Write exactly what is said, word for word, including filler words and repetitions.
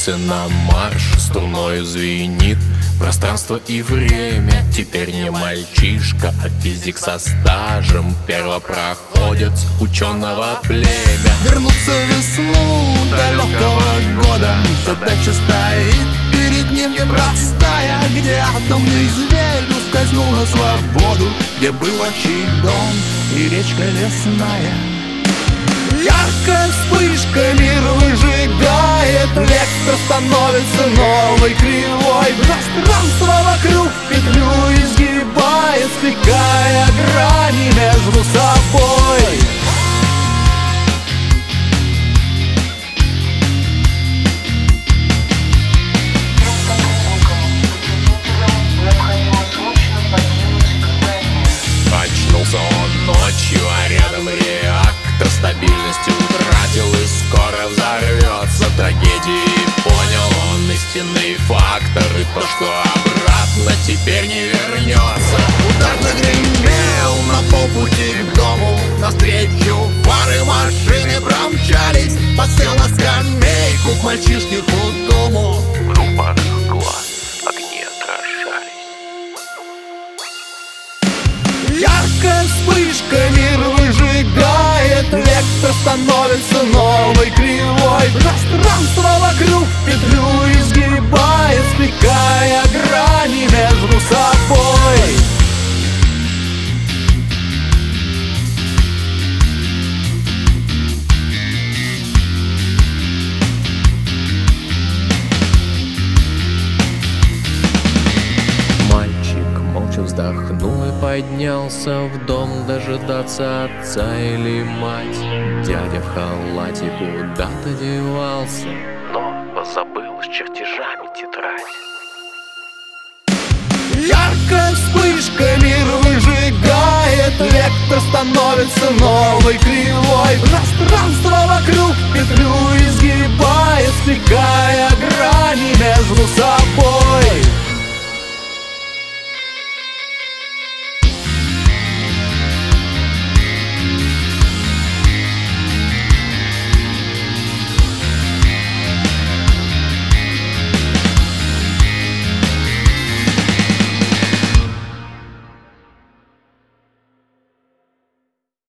Пустился на марш, струною звенит пространство и время. Теперь не мальчишка, а физик со стажем, первопроходец ученого племя. Вернуться в весну далекого года, задача стоит перед ним непростая. Где атомный зверь ускользнул на свободу, где был отчий дом и речка лесная. Яркая вспышка мир выжигает, вектор становится новой кривой. Пространство вокруг петлю изгибает, скликая грани между собой. Очнулся он ночью, а рядом реактор стабильность утратил и скоро взорвется. Трагедии понял он истинный фактор, и то, что обратно теперь не вернется. Удар загремел на полпути к дому, навстречу фары машины промчались. Подсел на скамейку к мальчишке худому. В рубашках глаз огни отражались. Яркая вспышка мир выжигает, вектор становится новой кривой. Пространство вокруг петлю изгибает, скликая грани между собой. Вздохнул и поднялся в дом дожидаться отца или мать. Дядя в халате куда-то девался, но позабыл с чертежами тетрадь. Яркая вспышка мир выжигает, вектор становится новой кривой. Пространство вокруг петлю изгибает, скликая